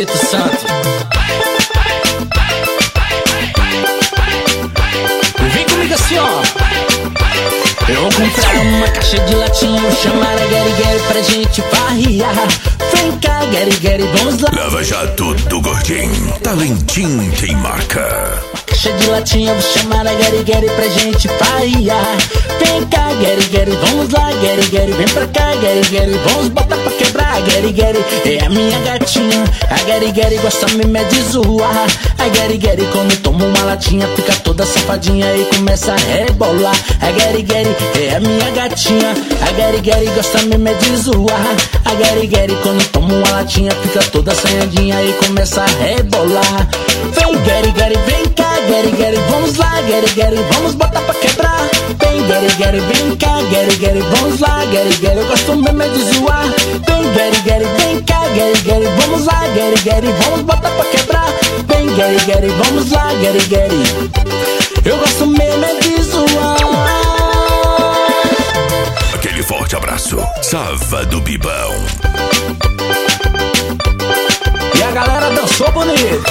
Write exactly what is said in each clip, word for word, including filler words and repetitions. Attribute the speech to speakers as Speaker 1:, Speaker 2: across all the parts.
Speaker 1: Espírito Santo. Vem comigo assim, ó. Eu vou comprar uma caixa de latinha, vou chamar a Gary Gary pra gente farrear. Vem cá, Gary Gary, vamos lá.
Speaker 2: Lava Jato do Gordinho, talentinho tem marca.
Speaker 1: Caixa de latinha, vou chamar a Gary Gary pra gente farrear. Vem cá, Gary Gary, vamos lá, Gary Gary, vem pra cá, Gary Gary, vamos botar pra quebrar. A Gary Gary é a minha gatinha, a Gary Gary gosta mesmo é de zoar. A Gary Gary quando toma uma latinha fica toda safadinha e começa a rebolar. A Gary Gary é a minha gatinha, a Gary Gary gosta mesmo é de zoar. A Gary Gary quando toma uma latinha fica toda assanhadinha e começa a rebolar. Vem Gary Gary, vem cá, Gary Gary, vamos lá, Gary Gary, vamos botar pra quebrar. Vem Gary Gary, vem cá, Gary Gary, vamos lá, Gary Gary, eu gosto mesmo é de zoar. Vem Gary Gary, vem cá, Gary Gary, vamos lá, Gary Gary, vamos botar pra quebrar. Vem Gary Gary, vamos lá, Gary Gary, eu gosto mesmo é de zoar.
Speaker 2: Aquele forte abraço, Sava do Bibão.
Speaker 1: E a galera dançou bonito.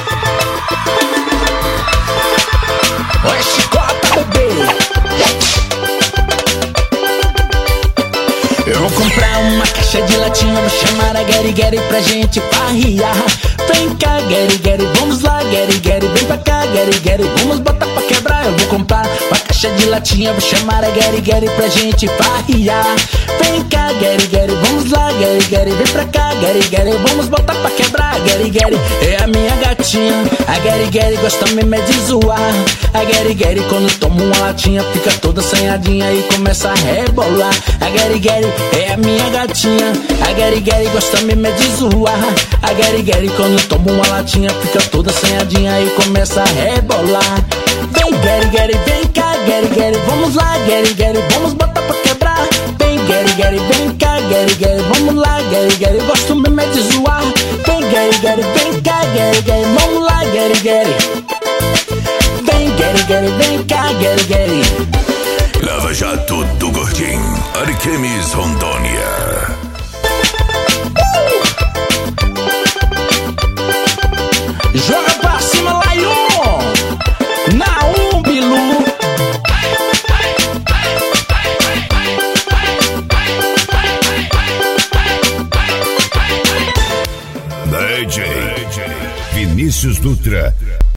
Speaker 1: Oi, chicota, bebê. Eu vou comprar uma caixa de latinha, vou chamar a Gary Gary pra gente farrear. Vem cá, Gary Gary, vamos lá, Gary Gary, vem pra cá, Gary Gary, vamos botar pra quebrar. Eu vou comprar uma caixa de latinha, vou chamar a Gary Gary pra gente farrear. Vem cá, Gary Gary, vamos lá, Gary Gary, vem pra cá, Gary Gary, vamos botar pra quebrar. A Gary Gary é a minha gatinha, a Gary Gary gosta mesmo é de zoar. A Gary Gary quando toma uma latinha fica toda assanhadinha e começa a rebolar. A Gary Gary é a minha gatinha, a Gary Gary gosta mesmo é de zoar. A Gary Gary quando toma uma latinha fica toda assanhadinha e começa a rebolar. Vem Gary Gary, vem cá, Gary Gary, vamos lá, Gary Gary, vamos botar pra quebrar. Vem Gary Gary, vem cá, Gary Gary, vamos lá, Gary Gary, eu gosto mesmo é de zoar. Vem Gary Gary, vem cá, Gary Gary, vamos lá, Gary Gary. Vem Gary Gary, vem cá, Gary Gary.
Speaker 2: Lava Jato do Gordinho, Ariquemes, Rondônia.
Speaker 1: Joga pra cima, Lion! Na um, Bilu!
Speaker 2: D J Vinícius Dutra.